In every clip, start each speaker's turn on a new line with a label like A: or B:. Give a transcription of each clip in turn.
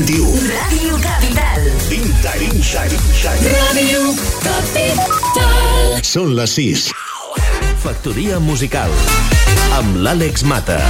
A: informatiu.
B: Ràdio Capital.
A: Ràdio
B: Capital.
A: Són les 6. Factoria musical amb l'Àlex Mata.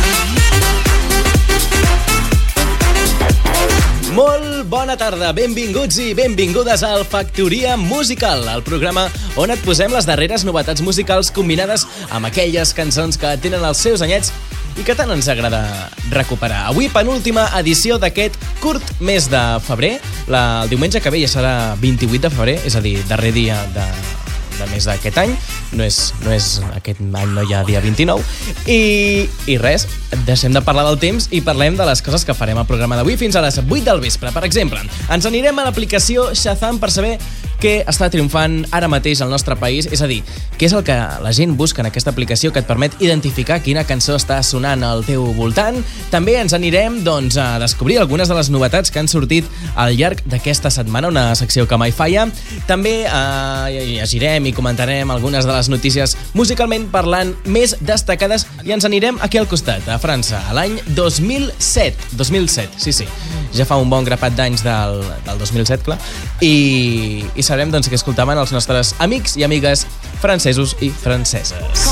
C: Molt bona tarda, benvinguts i benvingudes al Factoria Musical, el programa on et posem les darreres novetats musicals combinades amb aquelles cançons que tenen els seus anyets i que tant ens agrada recuperar. Avui, penúltima edició d'aquest curt mes de febrer. El diumenge que ve ja serà 28 de febrer, és a dir, darrer dia de mes d'aquest any. No és aquest any, no hi ha dia 29. I res, deixem de parlar del temps i parlem de les coses que farem al programa d'avui fins a les 8 del vespre. Per exemple, ens anirem a l'aplicació Shazam per saber què està triomfant ara mateix al nostre país, és a dir, què és el que la gent busca en aquesta aplicació que et permet identificar quina cançó està sonant al teu voltant. També ens anirem a descobrir algunes de les novetats que han sortit al llarg d'aquesta setmana, una secció que mai falla. També llegirem i comentarem algunes de les notícies musicalment parlant més destacades i ens anirem aquí al costat, a França, a l'any 2007. 2007, sí. Ja fa un bon grapat d'anys del 2007, clar. I sabrem què escoltaven els nostres amics i amigues francesos i franceses.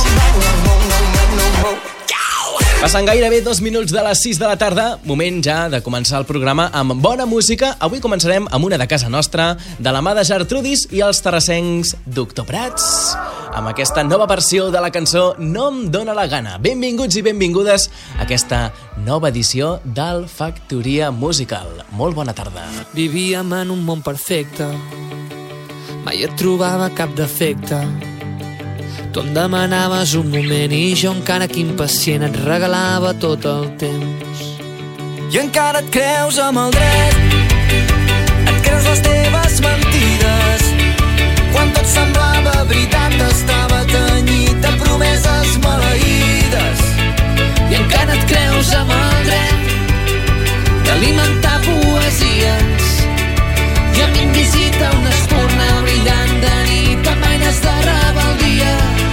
C: Passen gairebé 2 minuts de les 6 de la tarda, moment ja de començar el programa amb bona música. Avui començarem amb una de casa nostra, de la mà de Gertrudis i els terrassencs Doctor Prats, amb aquesta nova versió de la cançó No em dóna la gana. Benvinguts i benvingudes a aquesta nova edició del Factoria Musical. Molt bona tarda.
D: Vivíem en un món perfecte, mai et trobava cap defecte. Tu em demanaves un moment i jo encara que impacient et regalava tot el temps. I encara et creus amb el dret, et creus les teves mentides, quan tot semblava veritat estava tenyit de promeses maleïdes. I encara et creus amb el dret d'alimentar poesies i a mi em visita una espurna brillant de nit amb eines de rebel·lia.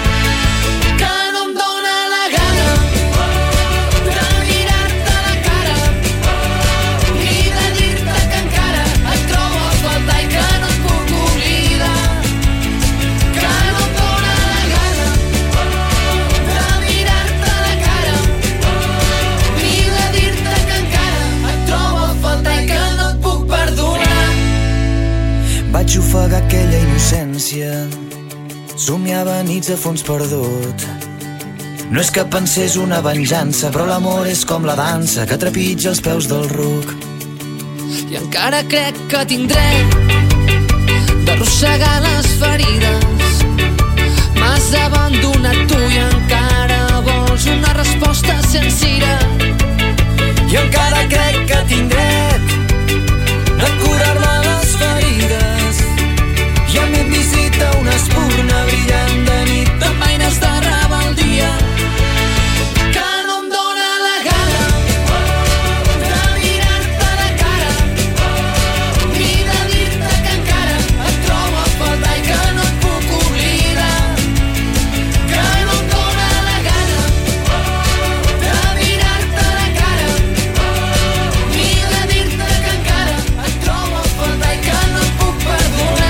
D: Vaig ofegar aquella innocència, somiava nits a fons perdut. No és que pensés una venjança, però l'amor és com la dansa que trepitja els peus del ruc. I encara crec que tinc dret d'arrossegar les ferides. M'has abandonat tu i encara vols una resposta sincera. I encara crec que tinc dret a curar-me les ferides i a mi em visita una espurna brillant de nit amb eines de rebel·lia. Que no em dóna la gana de mirar-te a la cara ni de dir-te que encara et trobo a faltar i que no et puc oblidar. Que no em dóna la gana de mirar-te a la cara ni de dir-te que encara et trobo a faltar i que no et puc perdonar.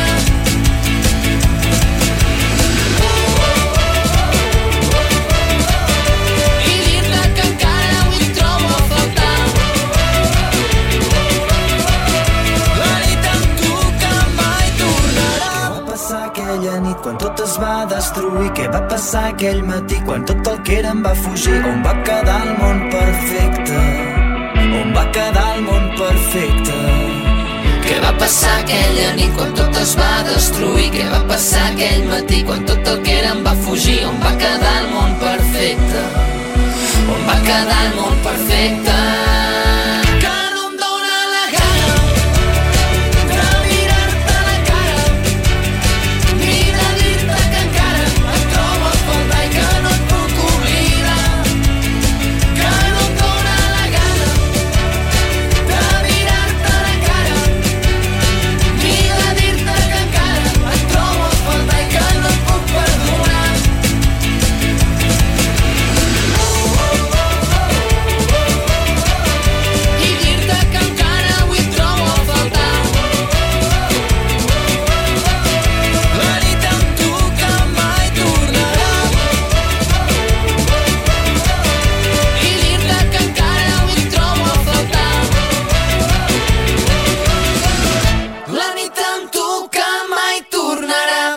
D: Quan tot es va destruir, què va passar aquell matí quan tot el que era em va fugir? On va quedar el món perfecte? On va quedar el món perfecte? Què va passar aquella nit quan tot es va destruir? Què va passar aquell matí quan tot el que era em va fugir? On va quedar el món perfecte? On va quedar el món perfecte?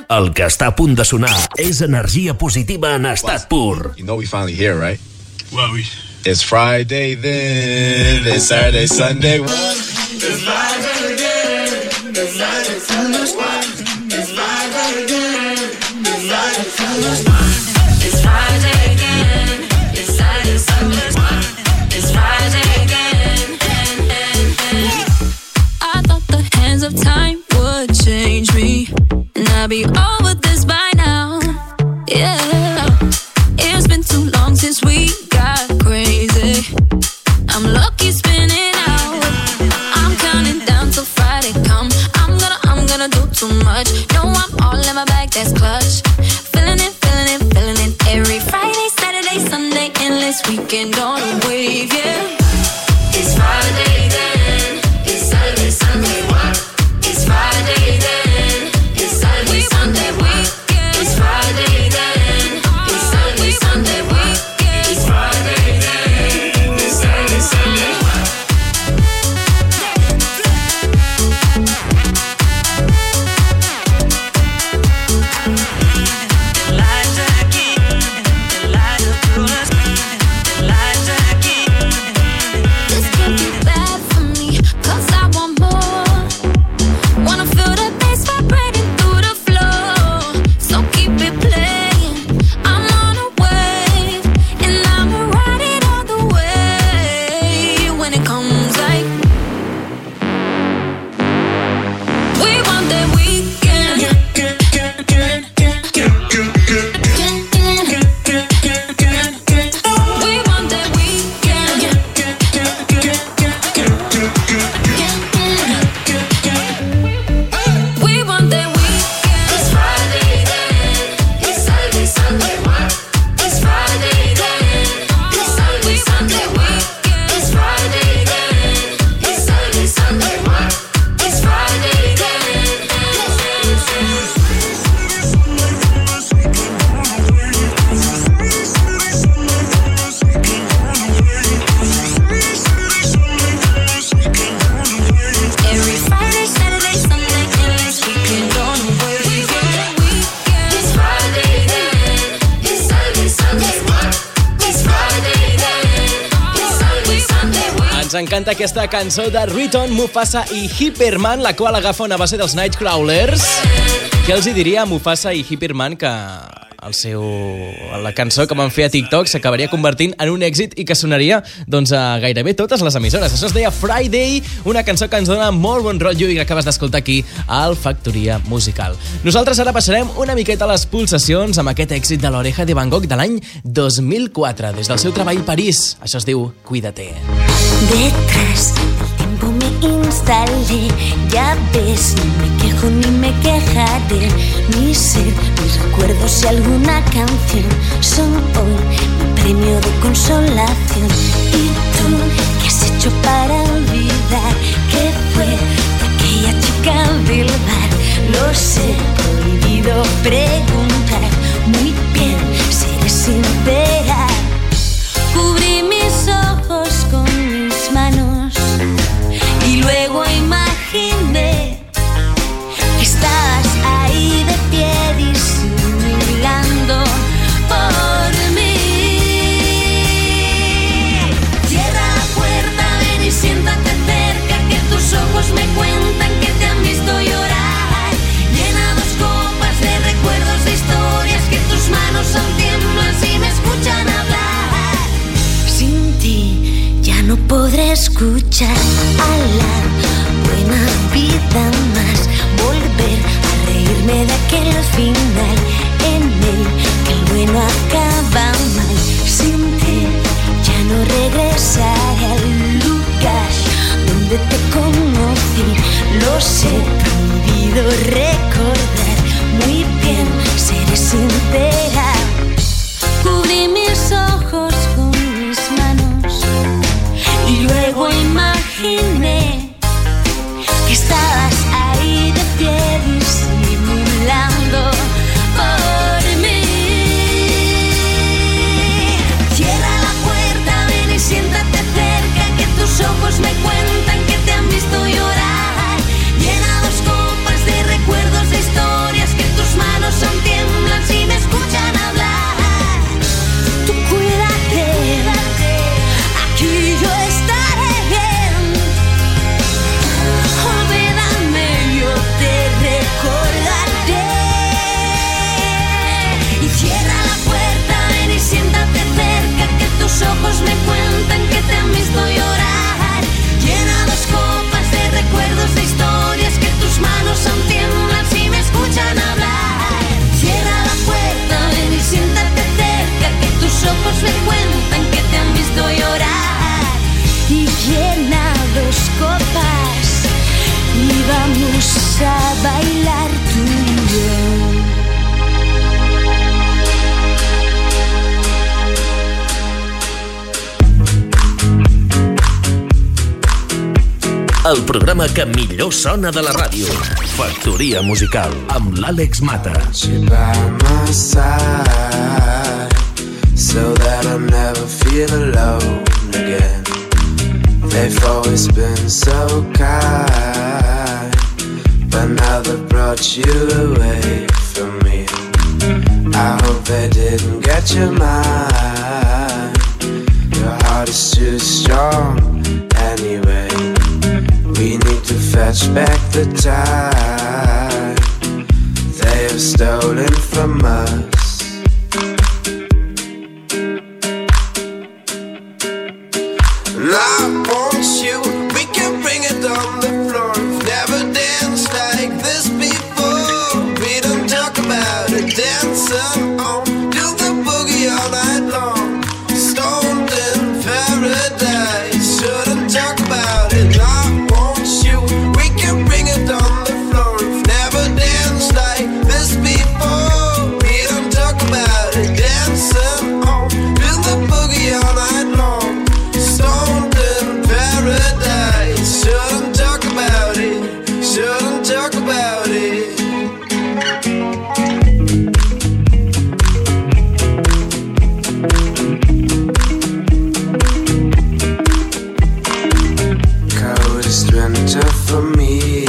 A: El que està a punt de sonar és energia positiva en estat pur.
E: You know we finally here, right? Well, it's Friday then, it's Saturday, Sunday. It's Friday again, it's Saturday, Sunday. It's Friday again, it's Saturday, Sunday.
B: It's Friday again, it's Saturday, Sunday. It's Friday again. I thought the hands of time would change me, and I'd be over this by now. Yeah, it's been too long since we got crazy. I'm lucky spinning out. I'm counting down till Friday come. I'm gonna do too much. No, I'm all in my bag, that's clutch. Feeling it. Every Friday, Saturday, Sunday, endless weekend on a wave, yeah. It's Friday then, it's Saturday, Sunday. It's Friday then, it's Saturday, Sunday. It's Friday then, it's Saturday, Sunday. It's Friday then, it's Saturday, Sunday. This can't be bad for me, 'cause I want more. Wanna feel the bass vibrating through the floor. So keep it playing. I'm on a wave, and I'ma ride it all the way. When it comes like we want that weekend. We want that weekend. We want that weekend. It's Friday then, it's Saturday, Sunday. It's Friday then, it's Saturday, Sunday. It's Friday then, it's Saturday, Sunday. It's Friday then. Every Friday, Saturday, Sunday, endless weekend on the way. It's Friday then, it's Saturday, Sunday. It's Friday then, it's Saturday, Sunday.
C: Ens encanta aquesta cançó de Riton, Mufasa i Hyperman, la qual agafa una base dels Nightcrawlers. Què els hi diria a Mufasa i Hyperman que la cançó que van fer a TikTok s'acabaria convertint en un èxit i que sonaria doncs, a gairebé totes les emissores. Això es deia Friday, una cançó que ens dona molt bon rotllo i que acabes d'escoltar aquí al Factoria Musical. Nosaltres ara passarem una miqueta a les pulsacions amb aquest èxit de l'Oreja de Van Gogh de l'any 2004, des del seu treball París. Això es diu Cuídate.
F: Detrás del tiempo me instalé, ya ves, no me quejo ni me quejaré. Mi ser, mis recuerdos y alguna canción son hoy mi premio de consolación. ¿Y tú qué has hecho para olvidar que fue de aquella chica del bar? Lo sé, prohibido preguntar. Muy bien, seré sincera. Cubrí mis ojos con mis manos y luego imaginé que estabas ahí de pie disimulando por mí. Cierra la puerta, ven y siéntate cerca, que tus ojos me cuentan que te han visto llorar. Llena dos copas de recuerdos, de historias, que tus manos aún tiemblan si me escuchan hablar. Sin ti ya no podré escuchar a la buena vida más, volver a reírme de aquel final en el que el bueno acaba mal. Sin ti ya no regresaré al lugar donde te conocí. Lo sé, prohibido recordar. Muy bien, seré sincera. Cubrí mis ojos con mis manos y luego imaginé a bailar tú y yo.
A: El programa que millor sona de la ràdio. Factoria musical amb l'Àlex Mata.
G: By my side, so that I'll never feel alone again. They've always been so kind, but now they brought you away from me. I hope they didn't get your mind. Your heart is too strong anyway. We need to fetch back the time they have stolen from us. And I want you, we can bring it on the floor. We've never danced like this before. We don't talk about it, dancing on, do the boogie all night long. Stoned in paradise, shouldn't talk about it. I want you, we can bring it on the floor. We've never danced like this before. We don't talk about it, dancing on, do the boogie all night long. Stoned in paradise, shouldn't talk about it, shouldn't talk about it. Coldest winter for me,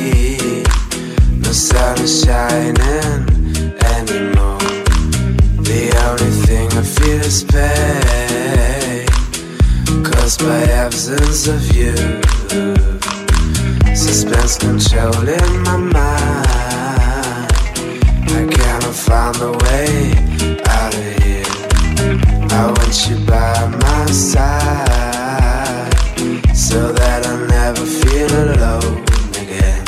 G: no sun is shining anymore. The only thing I feel is pain, caused by absence of you. Suspense controlling my mind. I cannot find a way out of here. I want you by my side, so that I'll never feel alone again.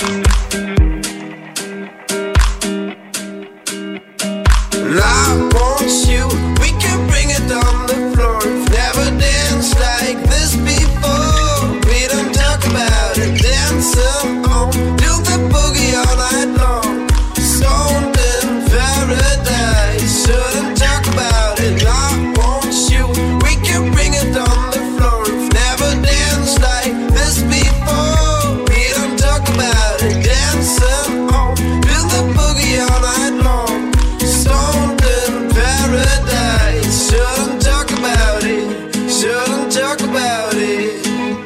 G: And I want you, we can bring it on the floor. We've never danced like this before. We don't talk about it, dancing on, do the boogie all night long. Stoned in paradise, shouldn't talk about it. I want you, we can bring it on the floor. We've never danced like this before. We don't talk about it, dancing on, do the boogie all night long. Stoned in paradise, shouldn't talk about it, shouldn't talk about it.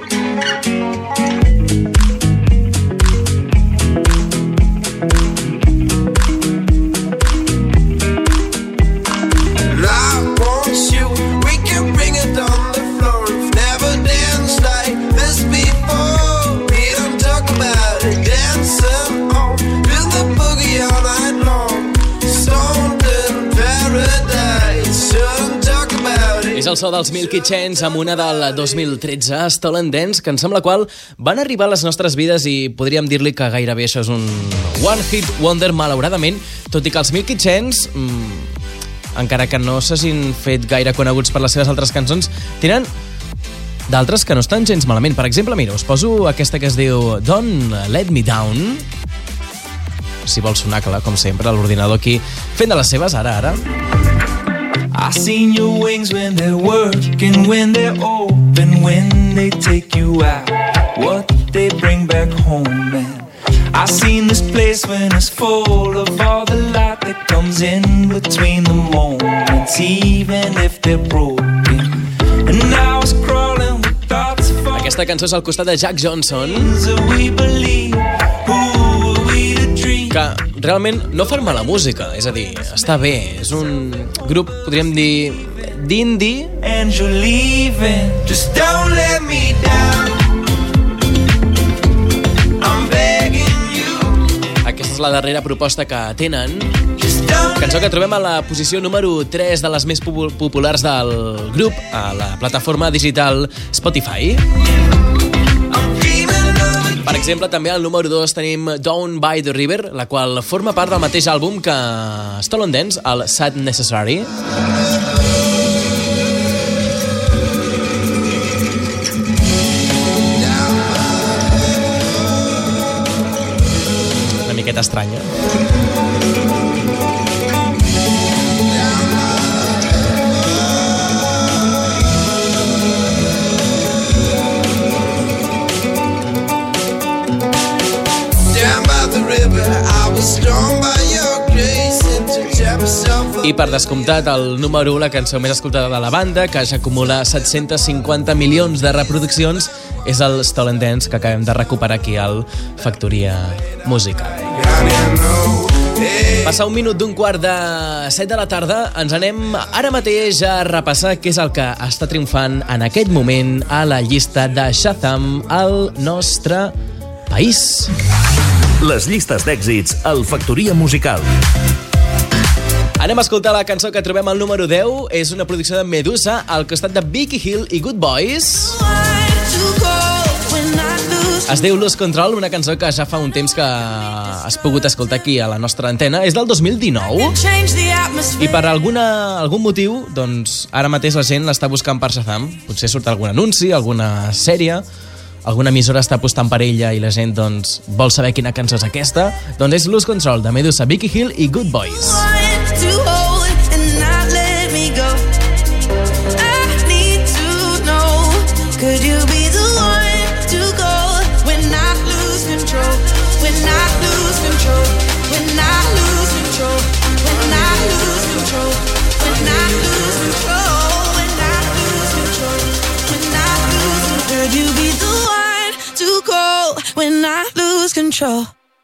G: And I want you, we can bring it on the floor. We've never danced like this before. We don't talk about it, dancing on, do the boogie all night long. Stoned in paradise, shouldn't talk about it.
C: És el so dels Milky Chance amb una del 2013, Stolen Dance, cançó amb la qual van arribar a les nostres vides i podríem dir-li que gairebé això és un one hit wonder, malauradament, tot i que els Milky Chance, encara que no s'hagin fet gaire coneguts per les seves altres cançons, tenen d'altres que no estan gens malament. Per exemple, mira, us poso aquesta que es diu Don't Let Me Down. Si vols sonar, clar, com sempre, a l'ordinador aquí fent de les seves, ara.
H: I seen your wings when they're working, when they're open, when they take you out, what they bring back home, man. I seen this place when it's full of all the light that comes in between the moments, even if they're broken. And I was crawling with thoughts of all
C: Aquesta cançó és al costat de Jack Johnson,
H: that we believe. Who are we to dream?
C: que realment no fan mala música, és a dir, està bé, és un grup, podríem dir, d'indie.
H: And you're leaving, just don't let me down. I'm begging you.
C: Aquesta és la darrera proposta que tenen.
H: Just don't
C: Cançó que trobem a la posició número 3 de les més populars del grup a la plataforma digital Spotify. Per exemple, també al número 2 tenim Down by the River, la qual forma part del mateix àlbum que Stolen Dance, el Sad Necessary. miqueta estranya. I per descomptat, el número 1, la cançó més escoltada de la banda, que ja acumula 750 milions de reproduccions, és el Stolen Dance, que acabem de recuperar aquí al Factoria Musical. Passa un minut d'un quart de 7 de la tarda, ens anem ara mateix a repassar què és el que està triomfant en aquest moment a la llista de Shazam al nostre país.
A: Les llistes d'èxits al Factoria Musical.
C: Anem a escoltar la cançó que trobem al número 10. És una producció de Medusa al costat de Becky Hill i Good Boys. Es diu Lose Control, una cançó que ja fa un temps que has pogut escoltar aquí a la nostra antena. És del 2019 i per algun motiu, doncs, ara mateix la gent l'està buscant per Shazam. Potser surt algun anunci, alguna sèrie, alguna emissora està apostant per ella i la gent doncs, vol saber quina cançó és aquesta. Doncs és Lose Control, de Medusa, Becky Hill i Good Boys.
I: Could you be the one to go when I lose control? When I lose control? When I lose control? When I lose control? When I lose control? When I lose control? When I lose control? Could you be the one to go when I lose control?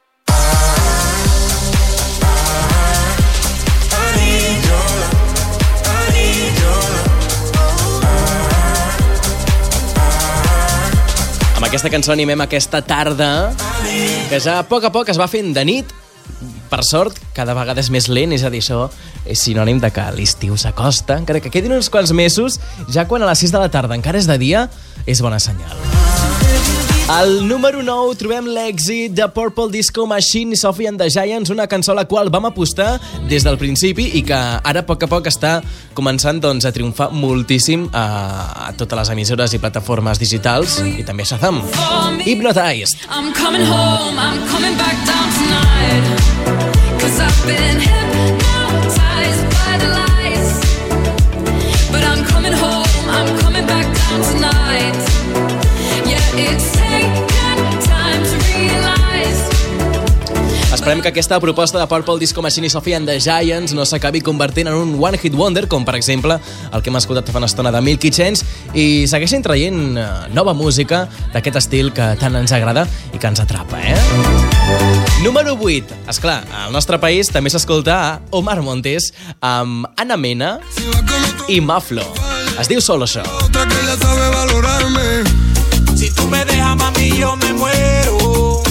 C: Amb aquesta cançó animem aquesta tarda, que ja a poc es va fent de nit. Per sort, cada vegada és més lent, és a dir, això és sinònim de que l'estiu s'acosta. Encara que quedin uns quants mesos, ja quan a les 6 de la tarda encara és de dia, és bona senyal. Al número 9 trobem l'èxit de Purple Disco Machine i Sophie and the Giants, una cançó a la qual vam apostar des del principi i que ara a poc està començant doncs, a triomfar moltíssim a totes les emissores i plataformes digitals i també a Shazam. Hypnotized.
B: I'm coming home, I'm coming back down tonight, 'cause I've been hypnotized by the lies. But I'm coming home, I'm coming back down tonight. Yeah, it's taken time to realize.
C: Esperem que aquesta proposta de Purple Disco Machine i Sophie and the Giants no s'acabi convertint en un one hit wonder, com per exemple el que hem escoltat fa una estona de Milky Chance, i segueixin traient nova música d'aquest estil que tant ens agrada i que ens atrapa, Número 8. Esclar, al nostre país també s'escolta Omar Montes amb Ana Mena i Maflo. Es diu Solo Show.
J: Otra que ya sabe valorarme. Si tú me dejas, mami, yo me muero.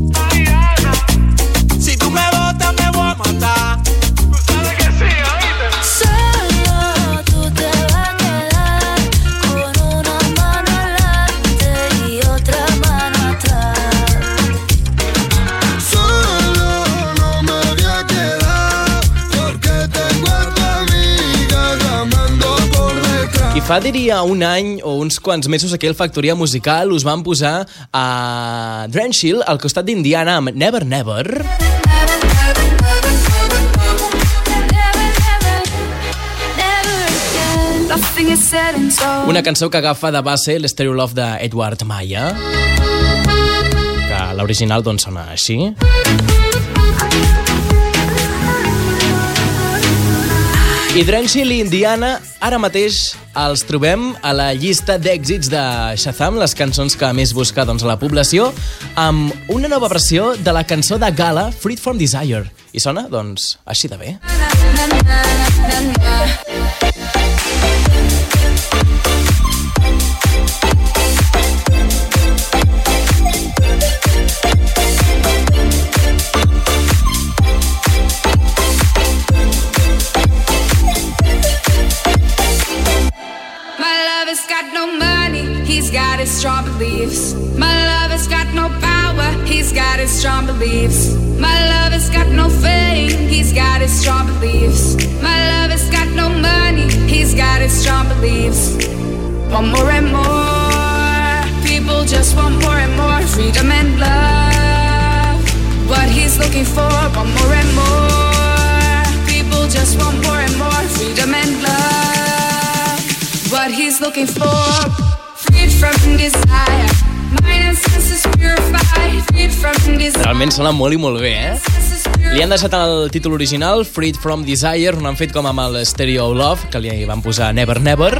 J: Si tú me botas, me voy a matar. ¿Sabes que sí, oíste?
F: Solo tú te vas a quedar con una mano adelante y otra mano atrás.
J: Solo no me voy a quedar porque tengo a tu amiga llamando por detrás.
C: I fa, diria, un any o uns quants mesos aquí al Factoria Musical us van posar a Drenchill al costat d'Indiana amb Never Never. Una cançó que agafa de base l'Stereo Love d'Edward Maya, que l'original doncs sona així. I Drenchill i Indiana ara mateix els trobem a la llista d'èxits de Shazam, les cançons que més busca doncs, la població, amb una nova versió de la cançó de Gala, Freed from Desire. I sona, doncs, així de bé.
B: Strong beliefs. My love has got no power, he's got his strong beliefs. My love has got no fame, he's got his strong beliefs. My love has got no money, he's got his strong beliefs. Want more and more, people just want more and more freedom and love. What he's looking for
I: everybody's looking for. Freed from desire, mind and senses purified. Freed from desire.
C: Realment sona molt i molt bé, Li han deixat el títol original, Freed from Desire, on han fet com amb el Stereo Love, que li van posar Never Never.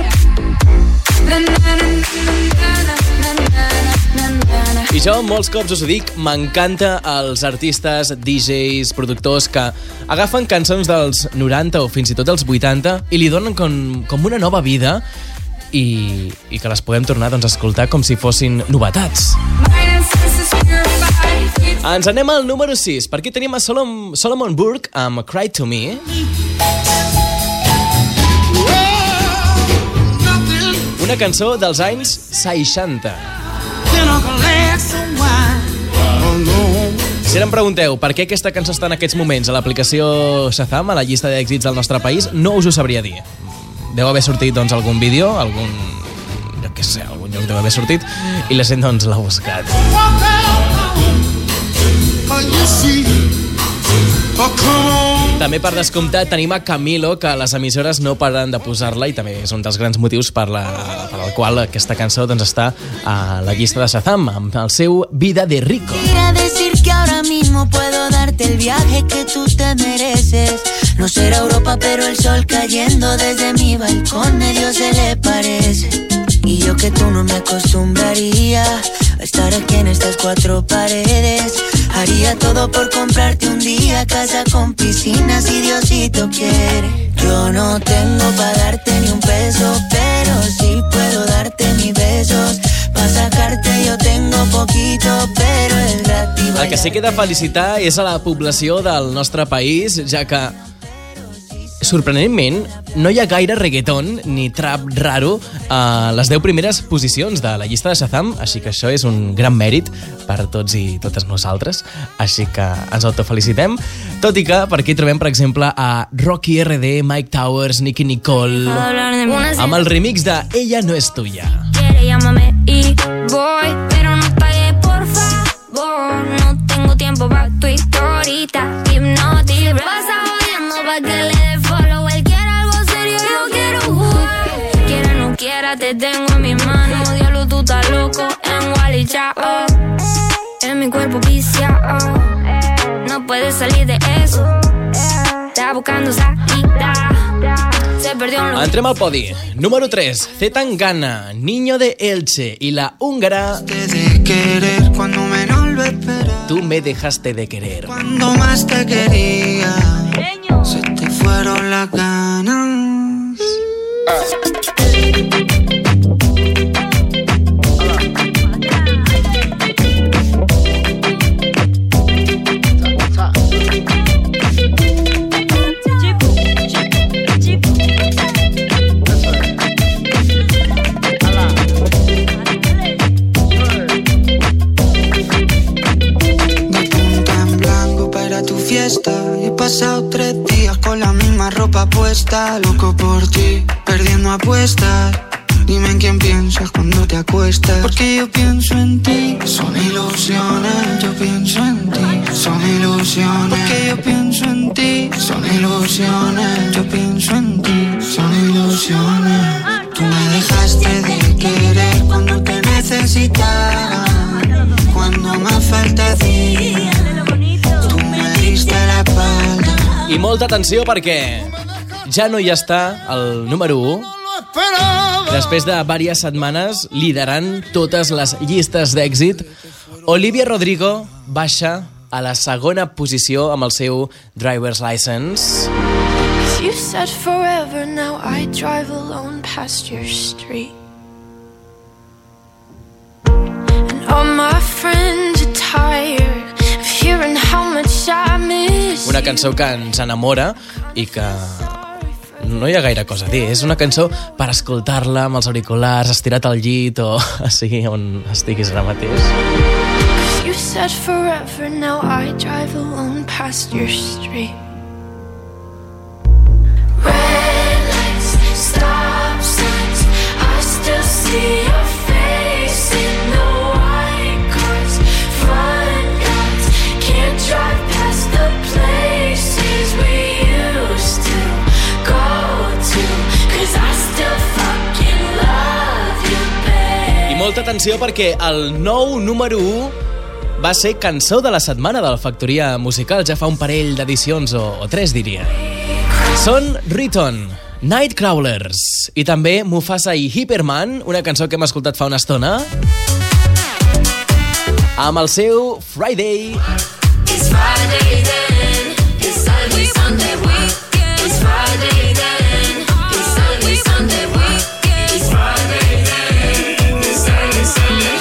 C: I jo molts cops us ho dic, m'encanta els artistes, DJs, productors que agafen cançons dels 90 o fins i tot dels 80 i li donen com una nova vida i que les podem tornar a escoltar com si fossin novetats. Ens anem al número 6. Per aquí tenim a Solomon Burke amb Cry to Me. Una cançó dels anys 60. Si ara em pregunteu per què aquesta cançó està en aquests moments a l'aplicació Shazam, a la llista d'èxits del nostre país, no us ho sabria dir. Deu haver sortit algun vídeo, algun lloc deu haver sortit, i la gent l'ha buscat. També per descomptat tenim a Camilo, que les emissores no paren de posar-la i també és un dels grans motius per el qual aquesta cançó està a la llista de Shazam, amb el seu Vida de Rico.
K: Quisiera decir que ahora mismo puedo darte el viaje que tú te mereces. No será Europa, pero el sol cayendo desde mi balcón medio se le parece. Y yo que tú no me acostumbraría a estar aquí en estas cuatro paredes. Haría todo por comprarte un día casa con piscina si Diosito quiere. Yo no tengo para darte ni un peso, pero sí puedo darte mis besos. Pa' sacarte yo tengo poquito, pero el gratis.
C: El que sí que he de felicitar és a la població del nostre país, ja que sorprenentment, no hi ha gaire reggaeton ni trap raro a les 10 primeres posicions de la llista de Shazam, així que això és un gran mèrit per tots i totes nosaltres, així que ens autofelicitem, tot i que per aquí trobem, per exemple, a Rocky RD, Mike Towers, Nicki Nicole, amb el remix de Ella no es tuya.
F: Quiere, llámame y voy, pero no pagué, por favor. No tengo tiempo para tu historita. Hipnotic, pasa jodiendo pa' que le dé follow. Él quiere algo serio, yo quiero jugar. Quiera, no quiera, te tengo en mis manos. Diablo, tú estás loco en Wally Chao. En mi cuerpo viciado, no puedes salir de eso. Está buscando salida.
C: Entrem al podi. Número 3, C. Tangana, Niño de Elche y la húngara Tú me dejaste de querer.
L: Cuando más te quería, se te fueron las ganas. Y he pasado 3 días con la misma ropa puesta. Loco por ti, perdiendo apuestas. Dime en quién piensas cuando te acuestas. Porque yo pienso en ti. Son ilusiones, yo pienso en ti. Son ilusiones. Porque yo pienso en ti. Son ilusiones, yo pienso en ti. Son ilusiones. Tú me dejaste de querer cuando te necesitaba. Cuando más falta hacía.
C: I molta atenció perquè ja no hi està el número 1 després de diverses setmanes liderant totes les llistes d'èxit. Olivia Rodrigo baixa a la segona posició amb el seu Driver's License.
M: You said forever, now I drive alone past your street. And all my friends are tired of hearing how much I miss.
C: Una cançó que ens enamora i que no hi ha gaire cosa a dir. És una cançó per escoltar-la amb els auriculars, estirat al llit o sigui on estiguis ara mateix.
M: You said forever, now I drive alone past your street.
F: Red lights, stop signs, I still see your face in the white cars, front yards, can't drive past the places we used to go to, 'cause I still fucking love
C: molta atenció perquè el nou número 1 va ser cançó de la setmana del Factoria Musical, ja fa un parell d'edicions o 3, diria. Són Riton, Nightcrawlers i també Mufasa i Hyperman, una cançó que hem escoltat fa una estona, amb el seu Friday.
B: It's Friday then, it's Saturday, Sunday, weekend. It's Friday then, it's Saturday, Sunday, weekend. It's Friday then, it's Saturday, Sunday.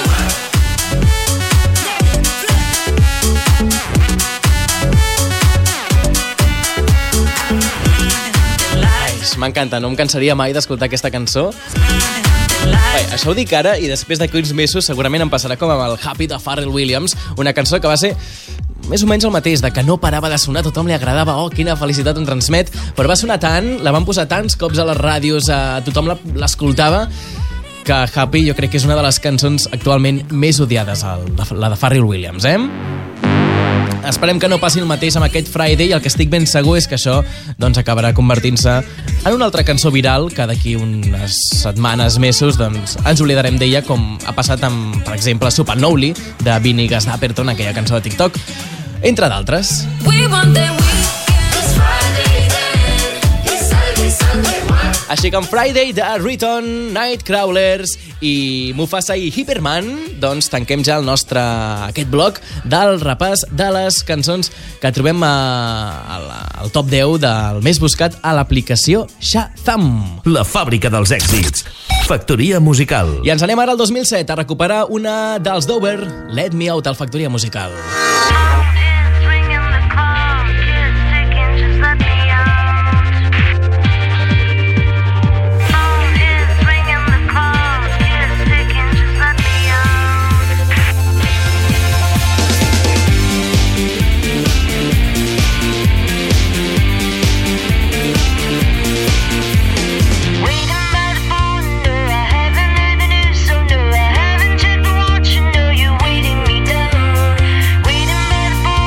C: M'encanta, no em cansaria mai d'escoltar aquesta cançó. Bé, això ho dic ara i després d'aquí uns mesos segurament em passarà com amb el Happy de Pharrell Williams, una cançó que va ser més o menys el mateix, de que no parava de sonar, tothom li agradava, oh, quina felicitat em transmet, però va sonar tant, la van posar tants cops a les ràdios, tothom l'escoltava, que Happy jo crec que és una de les cançons actualment més odiades, la de Pharrell Williams, Esperem que no passi el mateix amb aquest Friday i el que estic ben segur és que això doncs, acabarà convertint-se en una altra cançó viral que d'aquí unes setmanes, mesos, doncs, ens oblidarem d'ella com ha passat amb, per exemple, Super Nowly de Vinnie Gastapperton, aquella cançó de TikTok, entre d'altres. Així que en Friday de Riton, Nightcrawlers i Mufasa i Hyperman, doncs tanquem ja aquest bloc del repàs de les cançons que trobem al top 10 del més buscat a l'aplicació Shazam.
A: La fàbrica dels èxits. Factoria Musical.
C: I ens anem ara al 2007 a recuperar una dels Dover, Let Me Out, al Factoria Musical.
M: Waiting by the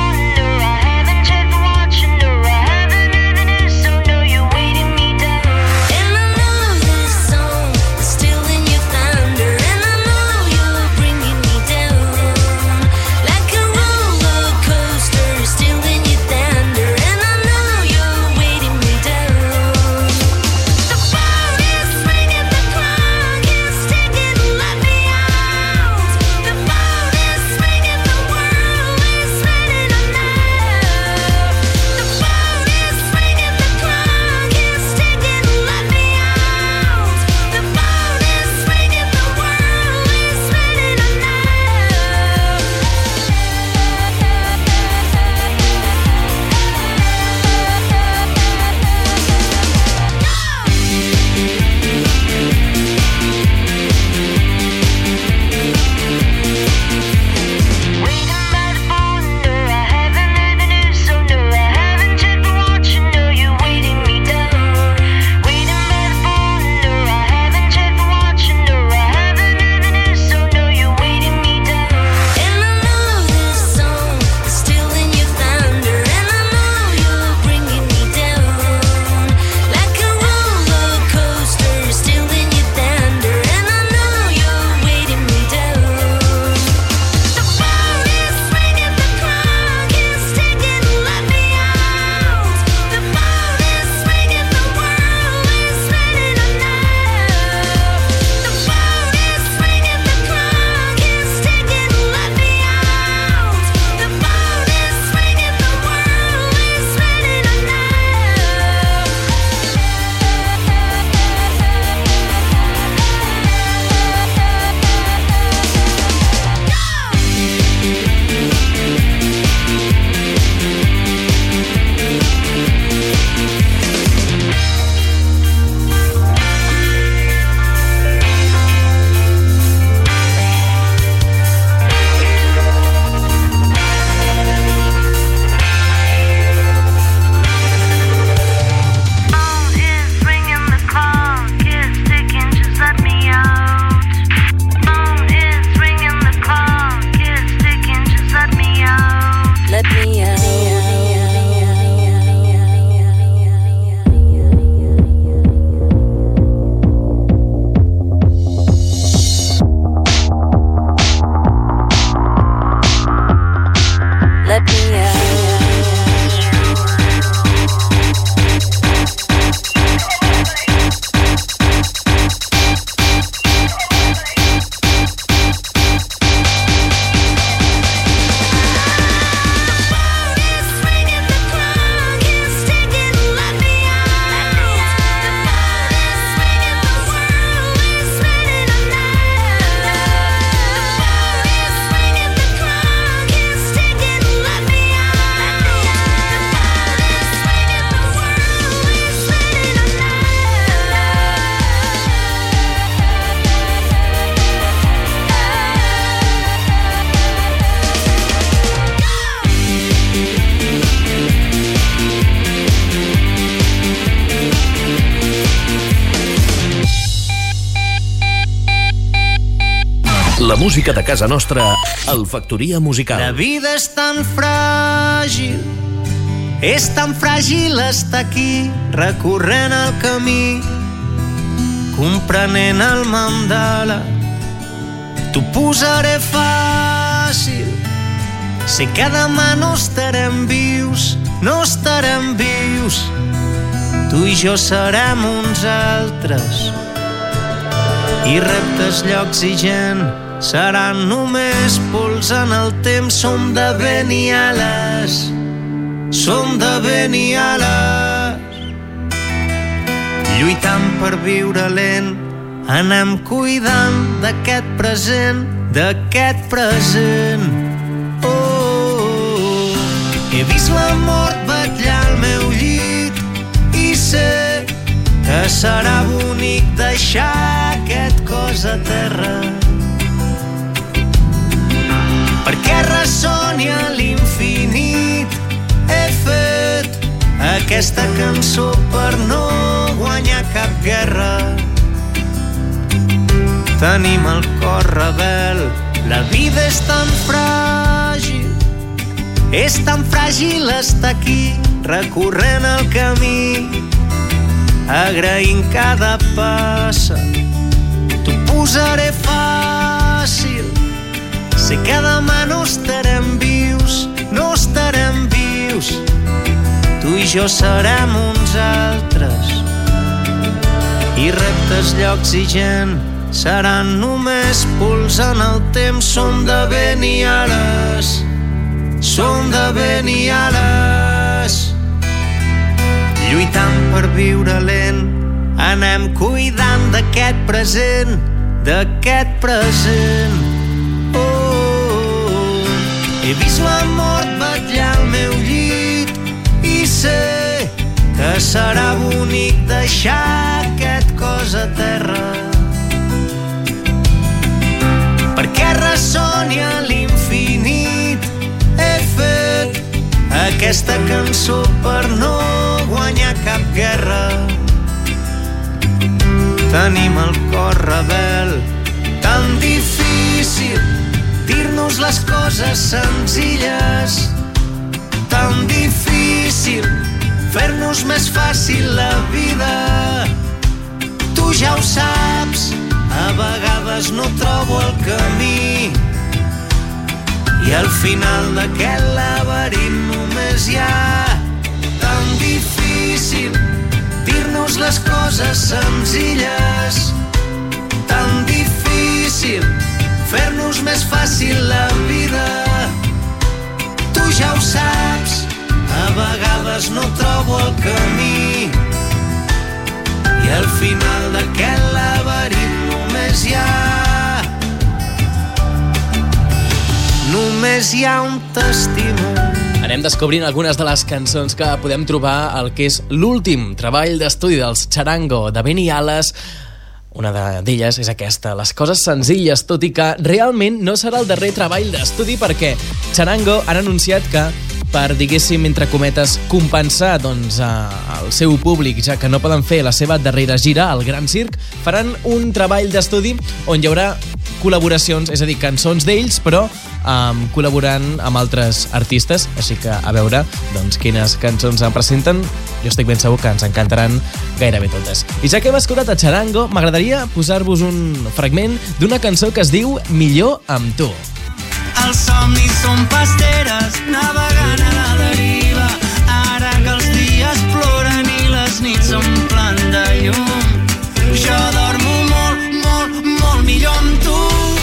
A: música de casa nostra al Factoria Musical.
N: La vida és tan fràgil estar aquí, recorrent el camí, comprenent el mandala. T'ho posaré fàcil, sé que demà no estarem vius, tu i jo serem uns altres, i reptes, llocs i gent seran només pols en el temps. Som de vent i ales, lluitant per viure lent, anem cuidant d'aquest present, He vist la mort vetllar al meu llit i sé que serà bonic deixar aquest cos a terra, perquè ressoni a l'infinit. He fet aquesta cançó per no guanyar cap guerra. Tenim el cor rebel, la vida és tan fràgil estar aquí, recorrent el camí, agraint cada passa. T'ho posaré fàcil, sé que demà no estarem vius, tu i jo serem uns altres, i reptes, llocs i gent seran només pols en el temps. Som de vent i ales, lluitant per viure lent, anem cuidant d'aquest present, He vist la mort vetllar al meu llit i sé que serà bonic deixar aquest cos a terra, perquè ressoni a l'infinit. He fet aquesta cançó per no guanyar cap guerra. Tenim el cor rebel, tan difícil dir-nos les coses senzilles, tan difícil fer-nos més fàcil la vida. Tu ja ho saps, a vegades no trobo el camí, i al final d'aquest laberint només hi ha. Tan difícil dir-nos les coses senzilles, tan difícil fer-nos més fàcil la vida. Tu ja ho saps, a vegades no trobo el camí, i al final d'aquest laberint només hi ha un t'estimo.
C: Anem descobrint algunes de les cançons que podem trobar al que és l'últim treball d'estudi dels Txarango, de Vent i Ales. Una d'elles és aquesta, Les coses senzilles, tot i que realment no serà el darrer treball d'estudi, perquè Txarango han anunciat que per, diguéssim, entre cometes, compensar el seu públic, ja que no poden fer la seva darrera gira al Gran Circ, faran un treball d'estudi on hi haurà col·laboracions, és a dir, cançons d'ells, però col·laborant amb altres artistes, així que a veure quines cançons en presenten. Jo estic ben segur que ens encantaran gairebé totes. I ja que hem escoltat a Txarango, m'agradaria posar-vos un fragment d'una cançó que es diu Millor amb tu.
N: Els somnis són pasteres, navegant a la deriva, ara que els dies ploren i les nits s'omplen de llum. Jo dormo molt, molt, molt millor amb tu.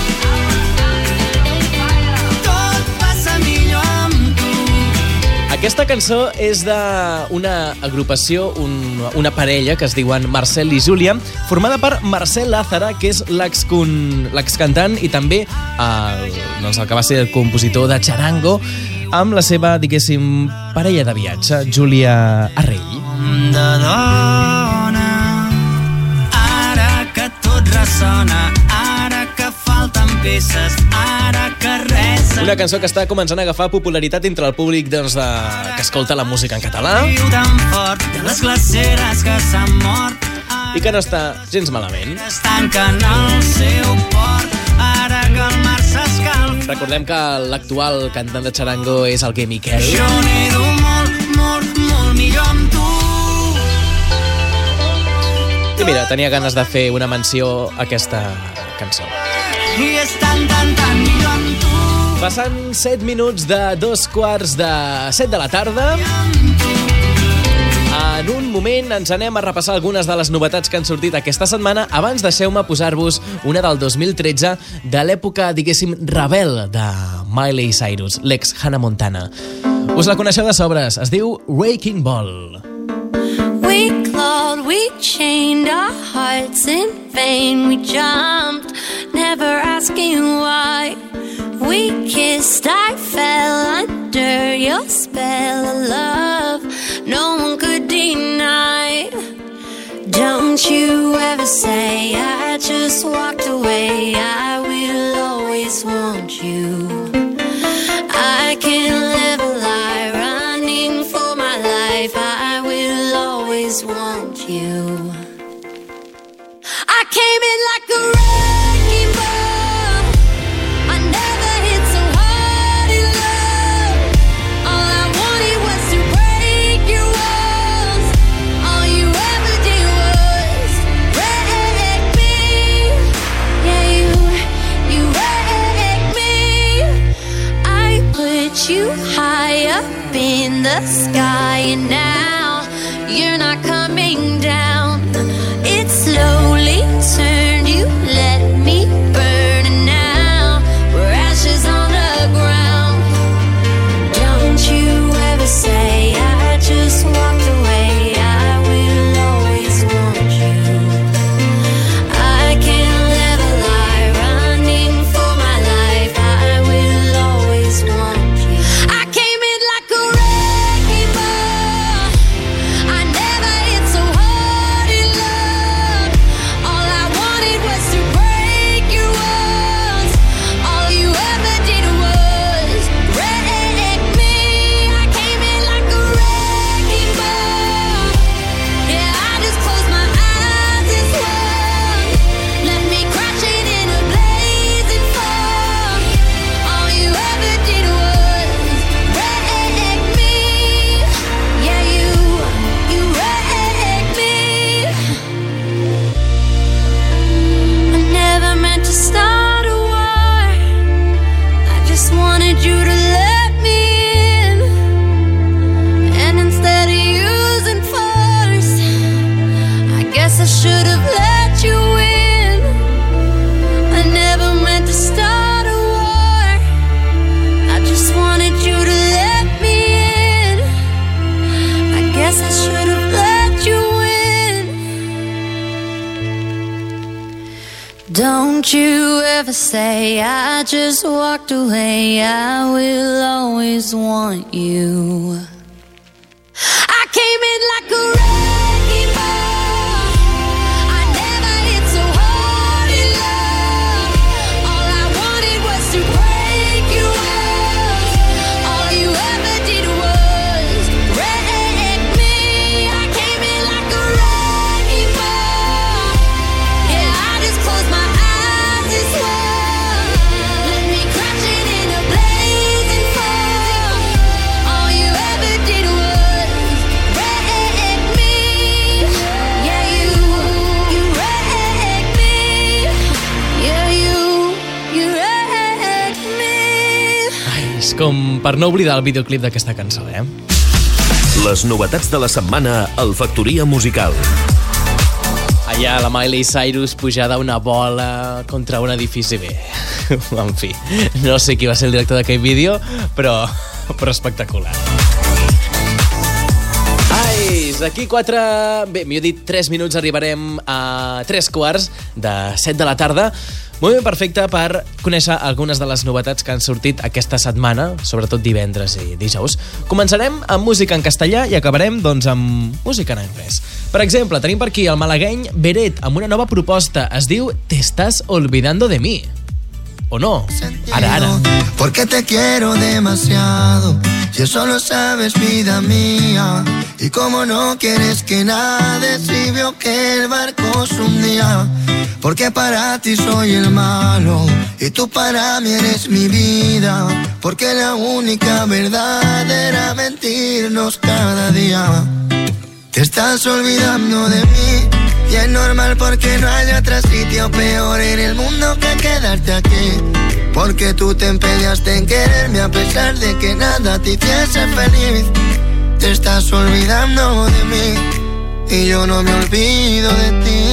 N: Tot passa millor amb tu.
C: Aquesta cançó és d'una agrupació, una parella que es diuen Marcel i Júlia, formada per Marcel Lázara, que és l'excantant i també el que va ser el compositor de Txarango, amb la seva, diguéssim, parella de viatge, Júlia Arrell.
N: De dona, ara que tot ressona, ara que falten peces, ara que res...
C: Una cançó que està començant a agafar popularitat entre el públic que escolta la música en català
N: de les glaceres que s'han mort
C: i que no està gens malament.
N: Es tanquen al seu port, ara que el mar s'escalfa.
C: Recordem que l'actual cantant de xarango és el Gay Miquel.
N: Jo nedo molt, molt, molt millor amb tu.
C: I mira, tenia ganes de fer una menció a aquesta cançó.
N: I és tan, tan, tan millor amb tu.
C: Passant 7 minuts de 7 de la tarda. En un moment ens anem a repassar algunes de les novetats que han sortit aquesta setmana. Abans deixeu-me posar-vos una del 2013 de l'època, diguéssim, rebel de Miley Cyrus, l'ex Hannah Montana. Us la coneixeu de sobres, es diu Wrecking Ball.
B: We clawed, we chained our hearts in vain. We jumped, never asking why. We kissed, I fell under your spell of love. No one could deny. Don't you ever say I just walked away. I will always want you. I can't live a lie running for my life. I will always want you. I came in like a wrecking ball. I never hit so hard in love. All I wanted was to break your walls. All you ever did was wreck me. Yeah, you wrecked me. I put you high up in the sky, and now you're not coming down. It slowly turned, you let me burn, and now we're ashes on the ground. Don't you ever say I just walked away. I will always want you. I can't live a lie running for my life. I will always want you. I came in like a wrecking ball. I never hit so hard in love. All I wanted was to break your walls. All you ever did was wreck me. I came in like a wrecking ball. Yeah, I just closed my eyes and swung. Let me crashing in a blazing fall. All you ever did was wreck me. Yeah, you wrecked me. I never meant to start a war. I just wanted you to let me in. And instead of using force, I guess I should have let you in. I never meant to start a war. I just wanted you to let me in. I guess I should have let you in. Don't you ever say I just walked away. I will always want you. I came in like a wrecking ball. I never hit so hard in love. All I wanted was to break your walls. All you ever did was wreck me. I came in like a wrecking ball. Yeah, I just closed my eyes and swung. Let me crashing in a blazing fall. All you ever did was wreck me. Yeah, you wrecked me. Yeah, you wrecked me.
C: Ai, és com per no oblidar el videoclip d'aquesta cançó, eh?
A: Les novetats de la setmana al Factoria Musical.
C: Allà la Miley Cyrus pujada una bola contra un edifici. Bé, en fi, no sé qui va ser el director d'aquell vídeo, però espectacular. Ai, d'aquí 3 minuts arribarem a 3:15 de la tarda. Moment perfecte per conèixer algunes de les novetats que han sortit aquesta setmana, sobretot divendres i dijous. Començarem amb música en castellà i acabarem, doncs, amb música en anglès. Per exemple, tenim per aquí el malagueny Beret amb una nova proposta. Es diu Te estás olvidando de mí. ¿O no? Ara.
J: Porque te quiero demasiado. Si eso lo sabes, vida mía. Y como no quieres que nade, si veo que el barco se hundía. Porque para ti soy el malo y tú para mí eres mi vida. Porque la única verdad era mentirnos cada día. Te estás olvidando de mí y es normal porque no hay otro sitio peor en el mundo que quedarte aquí. Porque tú te empeñaste en quererme a pesar de que nada te hiciese feliz. Te estás olvidando de mí y yo no me olvido de ti.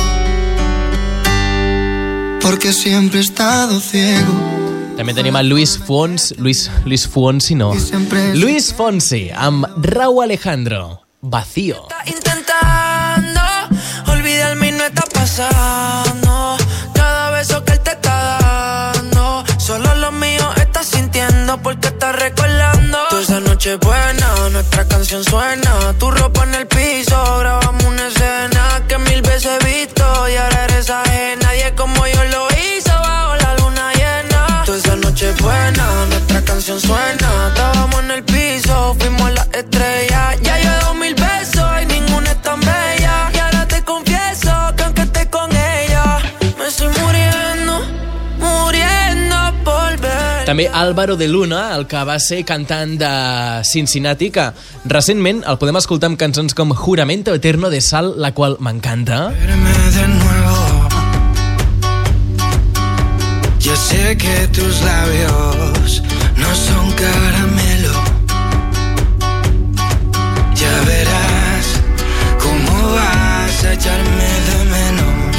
J: Porque siempre he estado ciego.
C: També tenim a Luis Fonsi, no. Luis Fonsi, amb Raúl Alejandro, Vacío.
O: Intentando olvidarme y no está pasando. Cada beso que él te está dando, solo lo mío estás sintiendo porque estás recordando. Toda esa noche buena, nuestra canción suena. Tu ropa en el piso, grabamos una escena que 1000 veces he visto y ahora eres ajena. Nadie como yo lo hizo bajo la luna llena. Toda esa noche buena, nuestra canción suena. Estábamos en el piso, fuimos a la estrella. Ya yo he dado 1000 besos y ninguna es tan bella. Y ahora te confieso que aunque esté con ella, me estoy muriendo por ver.
C: També Álvaro de Luna, el que va ser cantant de Cincinnati, que recentment el podem escoltar amb cançons com Juramento Eterno de Sal, la qual m'encanta.
L: Ya sé que tus labios no son caramelo. Ya verás cómo vas a echarme de menos.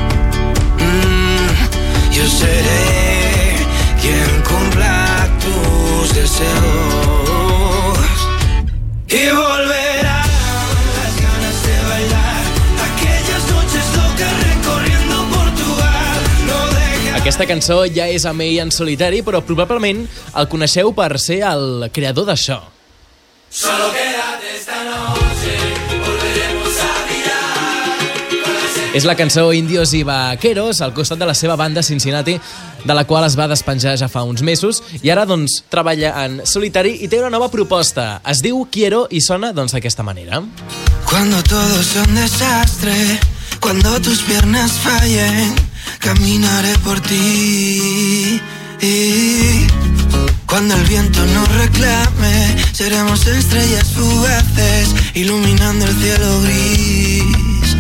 L: Yo seré quien cumpla tus deseos. Y volverán las ganas de bailar aquellas noches locas recorriendo Portugal. No dejes.
C: Aquesta cançó ja és amb ell en solitari, però probablement el coneixeu per ser el creador d'això.
N: Solo quédate esta noche, volveremos a mirar.
C: És la cançó Indios y Vaqueros, al costat de la seva banda Cincinnati, de la qual es va despenjar ja fa uns mesos, i ara doncs treballa en solitari i té una nova proposta. Es diu Quiero i sona doncs d'aquesta manera.
L: Cuando todo sea un desastre, cuando tus piernas fallen, caminaré por ti. Cuando el viento nos reclame, seremos estrellas fugaces, iluminando el cielo gris.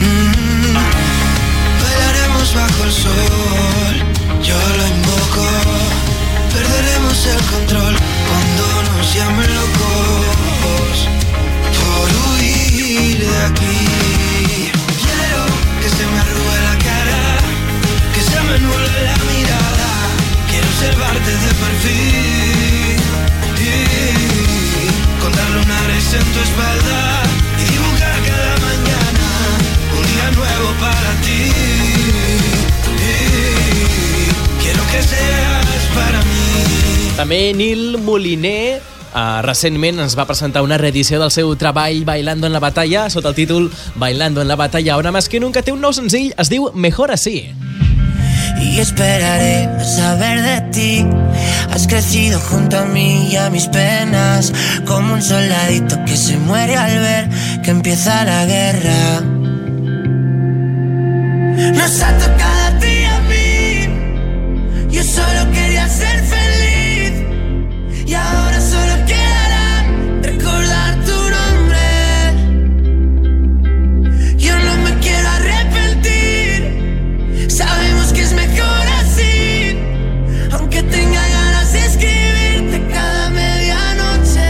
L: Bailaremos bajo el sol, yo lo invoco. Perderemos el control cuando nos llamen locos por huir de aquí. Quiero que se me arrugue la cara, que se me nuble la mirada. Quiero observarte de perfil, contar lunares en tu espalda y dibujar cada mañana un día nuevo para ti. Quiero que seas para mí.
C: També Nil Moliner recentment ens va presentar una reedició del seu treball Bailando en la Batalla, sota el títol Bailando en la Batalla ahora más que nunca. Té un nou senzill, es diu Mejor Así.
O: Y esperaré a saber de ti. Has crecido junto a mí y a mis penas, como un soldadito que se muere al ver que empieza la guerra. Nos ha tocado a ti y a mí. Yo solo quería ser feliz y ahora solo quedará recordar tu nombre. Yo no me quiero arrepentir. Sabemos que es mejor así, aunque tenga ganas de escribirte cada medianoche.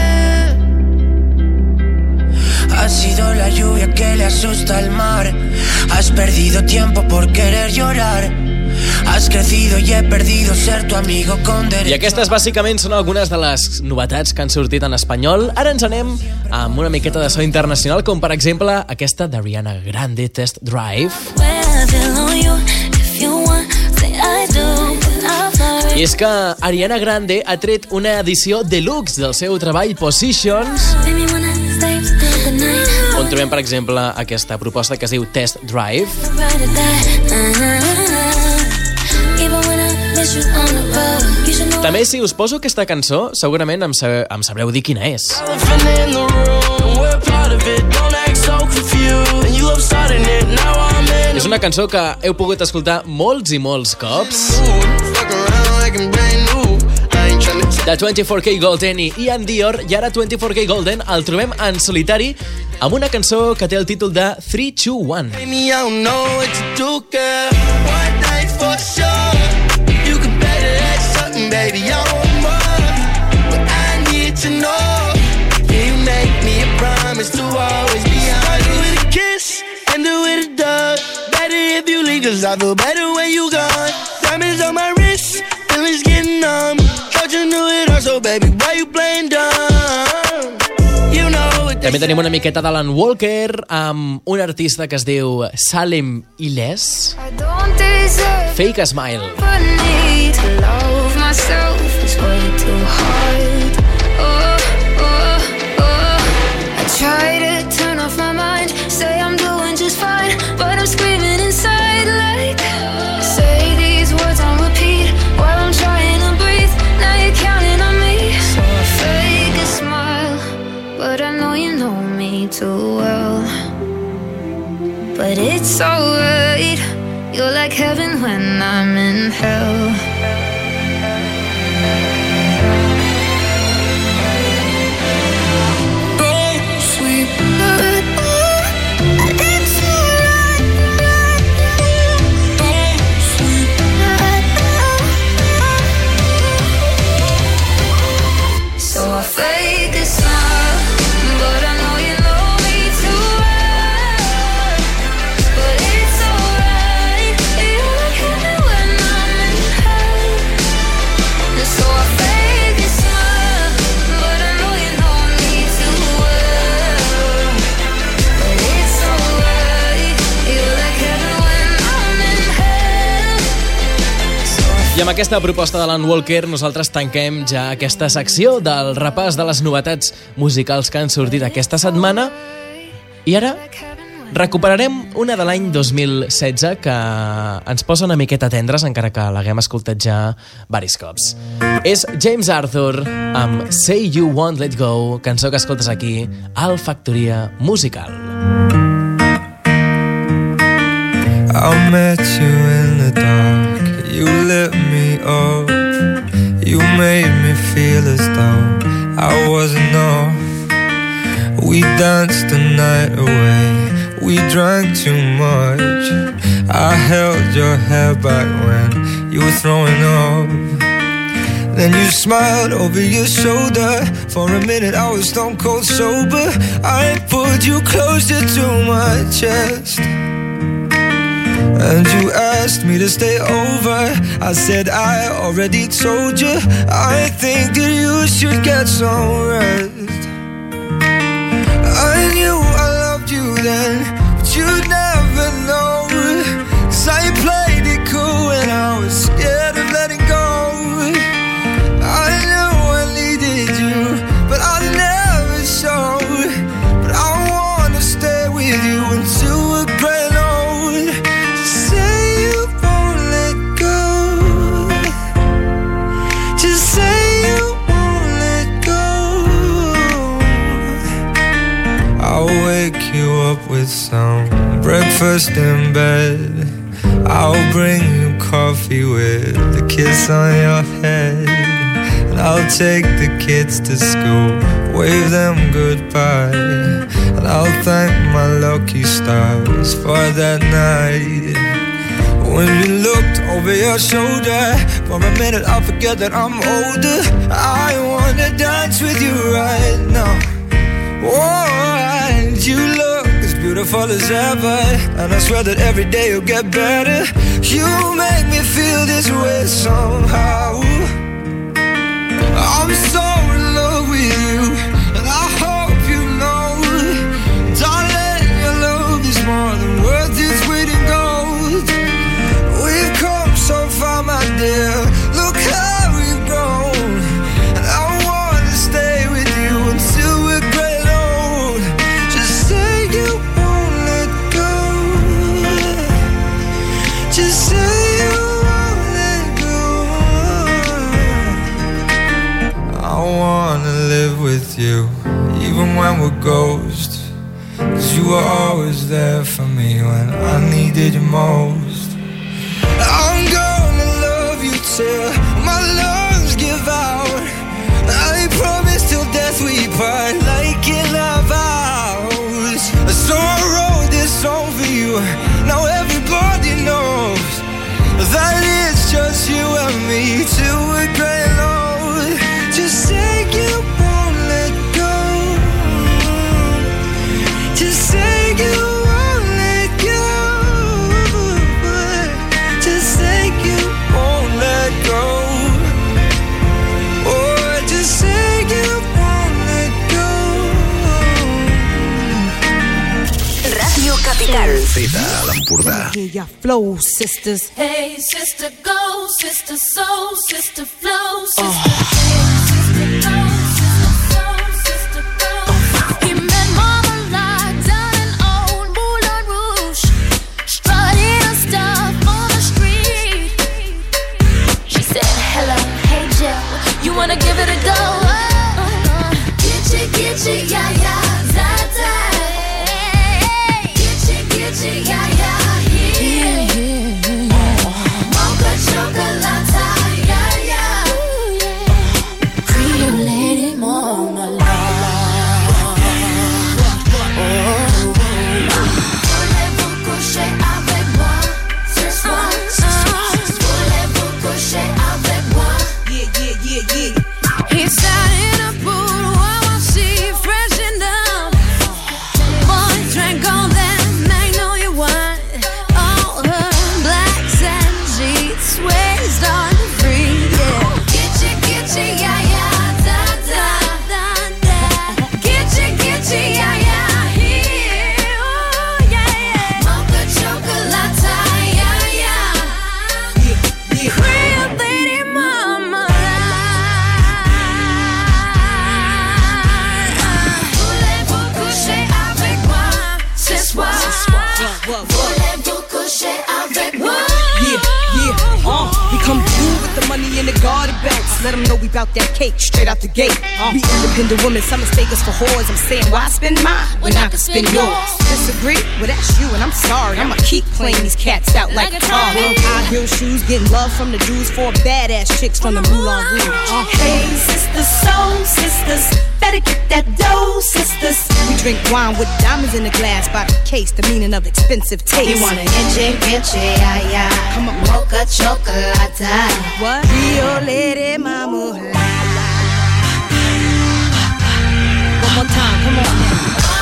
O: Ha sido la lluvia que le asusta al mar. Has perdido tiempo por querer llorar. Has crecido i he perdido ser tu amigo con derecho.
C: I aquestes bàsicament són algunes de les novetats que han sortit en espanyol. Ara ens anem amb una miqueta de so internacional, com per exemple aquesta d'Ariana Grande, Test Drive. I és que Ariana Grande ha tret una edició deluxe del seu treball Positions, on trobem, per exemple, aquesta proposta que es diu Test Drive.
B: Even when I miss you on the road, you should know
C: També, si us poso aquesta cançó, segurament em sabreu dir quina és. És una cançó que heu pogut escoltar molts i molts cops. De 24K Golden i Ian Dior, i ara 24K Golden el trobem en solitari amb una cançó que té el títol de 3, 2, 1.
P: Baby, I want more, but I need to know. Can you make me a promise to always be honest? Do it with a kiss and do it with a dog. Better if you leave, cause I feel better when you gone. Diamonds on my wrist, and it's getting numb. Thought you knew it all, so baby, why you playing dumb? You know what.
C: També tenim una miqueta d'Alan Walker amb un artista que es diu Salem Illes. Fake a Smile.
M: Myself is way too hard. I try to turn off my mind, say I'm doing just fine, but I'm screaming inside like, say these words on repeat while I'm trying to breathe. Now you're counting on me, so I fake a smile, but I know you know me too well. But it's alright, you're like heaven when I'm in hell.
C: I amb aquesta proposta d'Alan Walker nosaltres tanquem ja aquesta secció del repàs de les novetats musicals que han sortit aquesta setmana. I ara recuperarem una de l'any 2016 que ens posa una miqueta tendres, encara que l'haguem escoltat ja varis cops. És James Arthur amb Say You Won't Let Go, cançó que escoltes aquí al Factoria Musical.
Q: I met you in the dark. You lit me up. You made me feel as though I wasn't off. We danced the night away. We drank too much. I held your hair back when you were throwing up. Then you smiled over your shoulder. For a minute I was stone cold sober. I pulled you closer to my chest. And you asked me to stay over. I said I already told you. I think that you should get some rest. I knew I loved you then, but you'd never know. 'Cause I played it cool when I was scared of letting go. I knew I needed you, but I never showed. But I wanna stay with you until we're gray and old. Just say you won't let go. Just say you won't let go. I'll wake you up with some breakfast in bed. I'll bring you coffee with a kiss on your head. And I'll take the kids to school, wave them goodbye. And I'll thank my lucky stars for that night. When you looked over your shoulder, for a minute I forget that I'm older. I wanna dance with you right now. Oh, and you look as beautiful as ever. And I swear that every day you'll get better. You make me feel this way somehow. I'm so in love with you, and I hope you know, darling, your love is more than worth its weight in gold. We've come so far, my dear, look how we've grown. And I wanna stay with you until we're gray and old. Just say you won't let go. Just say you won't let go. with you, even when we're ghosts. 'Cause you were always there for me when I needed you most. I'm gonna love you till my lungs give out. I promise till death we part, like in our vows. So I wrote this song for you. Now everybody knows that it's just you and me till we're growing old. Just say you won't let go. Just say you won't let go. Just say you won't let go. Oh, just say you won't let go.
R: Radio Capital.
S: Feta a l'Empordà.
T: Yeah, flow, sisters.
F: Hey, sister, go, sister, soul, sister, flow, sister. He met Mama Lot down in old Moulin Rouge, strutting her stuff on the street. She said, hello, hey Jill, you wanna give it a go? Get you, yeah, yeah, da, da. Get you, yeah, yeah, yeah. Mocha chocolate, yeah, yeah. Cream lady, mama, voulez-vous coucher avec moi ce soir? Voulez-vous coucher avec moi? Yeah. He sat in a pool while she freshened up. Boy drank all that magnolia wine. All her blacks and sheets swayed on the free. Yeah. Get you, yeah, yeah, da, da, da, da. Get you, yeah, yeah, here. Oh, yeah, yeah. Mocha chocolate, yeah, yeah. Cream lady, mama. Voulez-vous coucher avec moi ce soir? Voulez-vous coucher avec moi?
T: We come through with the money in the garden belts. Let them know we bout that cake straight out the gate. We independent women, some mistake us for whores. I'm saying, why spend mine when I can spend yours? Disagree? Well, that's you, and I'm sorry. I'ma keep playing these cats out like a car. High heel shoes, getting love from the Jews, 4 badass chicks from the Moulin Rouge.
K: Hey, sisters, soul sisters, better get that dough, sisters.
T: We drink wine with diamonds in the glass by the case, the meaning of expensive taste.
K: You wanna get you, yeah, yeah.
T: Come on,
K: Mocha chocolate.
T: What? Rio lady, mama. One more time, come on now.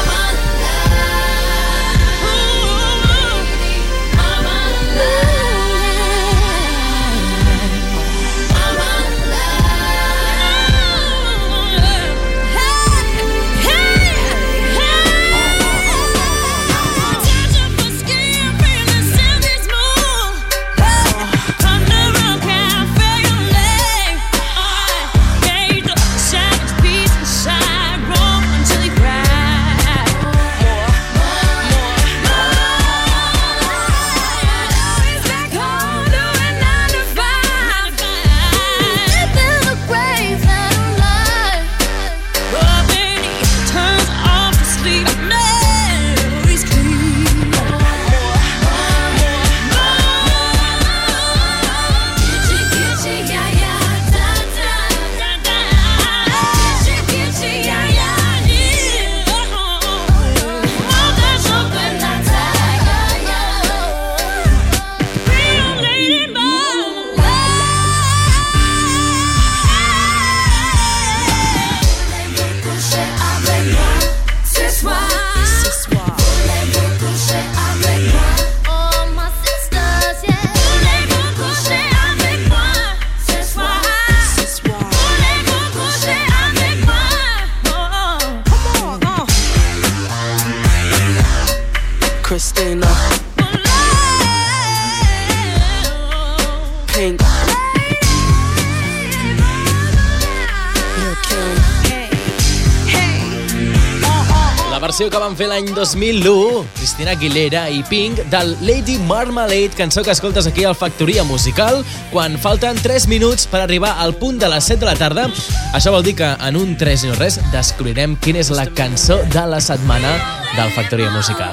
O: Christina Pink
C: versió que van fer l'any 2001, Christina Aguilera i Pink, del Lady Marmalade, cançó que escoltes aquí al Factoria Musical, quan falten 3 minuts per arribar al punt de les 7 de la tarda. Això vol dir que en un 3 i no res descobrirem quina és la cançó de la setmana del Factoria Musical.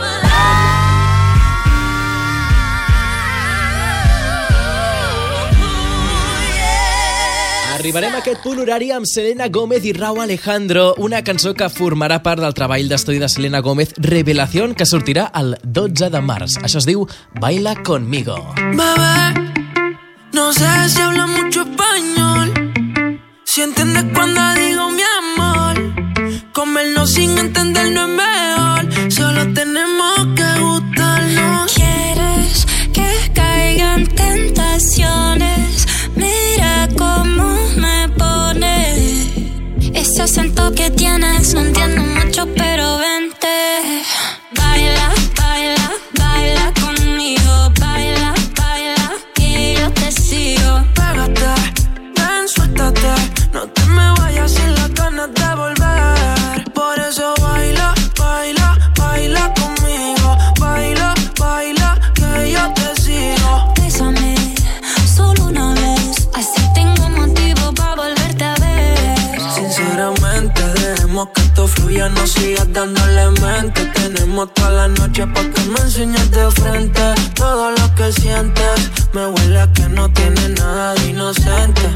C: Arribarem a aquest punt horari amb Selena Gómez i Rauw Alejandro, una cançó que formarà part del treball d'estudi de Selena Gómez, Revelación, que sortirà el 12 de març. Això es diu Baila Conmigo.
O: Bebé, no sé si habla mucho español, si entiendes cuando digo mi amor. Comernos sin entender no es mejor, solo tenemos que gustarnos.
B: ¿Quieres que caigan tentaciones? Mira cómo me pone ese acento que tienes, no entiendo mucho, pero vente. Baila, baila, baila conmigo. Baila, baila, que yo te sigo.
O: Pégate, ven, suéltate, no te me vayas sin las ganas de volver. Por eso baila, baila, baila conmigo. Baila, baila, que yo te sigo.
B: Bésame, solo una vez, así tengo motivo para volverte a ver.
O: Sinceramente, dejemos que esto fluya, no sigas dándole mente. Tenemos toda la noche pa' que me enseñes de frente. Todo lo que sientes, me huele a que no tiene nada de inocente.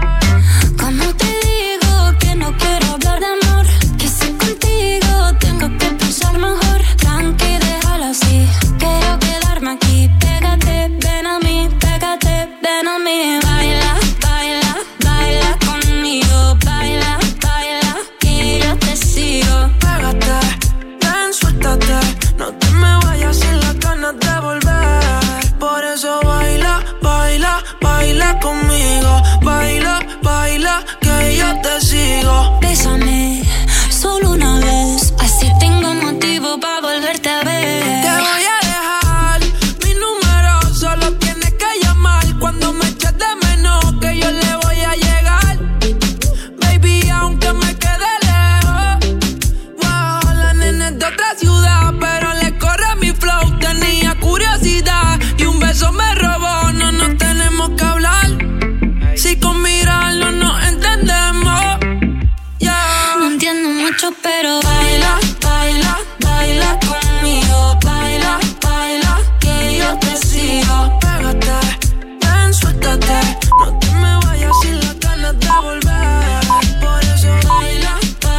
B: ¿Cómo te digo que no quiero hablar de amor? Que si contigo tengo que pensar mejor. Tranqui, déjalo así, quiero quedarme aquí. Pégate, ven a mí, pégate, ven a mí. Baila, baila, baila conmigo. Baila, baila, que yo te sigo.
O: Pégate, ven, suéltate, no te me vayas sin las ganas de volver. Por eso baila, baila, baila conmigo. Baila, baila, que yo te sigo.
B: Bésame, solo una vez, así tengo motivo para volverte a ver.
O: Te voy a dejar mi número, solo tienes que llamar cuando me eches de menos, que yo le voy a llegar. Baby, aunque me quede lejos, wow, la nena es de otra ciudad, pero le corre mi flow, tenía curiosidad y un beso me robó. No nos tenemos que hablar, si con mirarlo nos entendemos. Yeah.
B: No entiendo mucho, pero baila,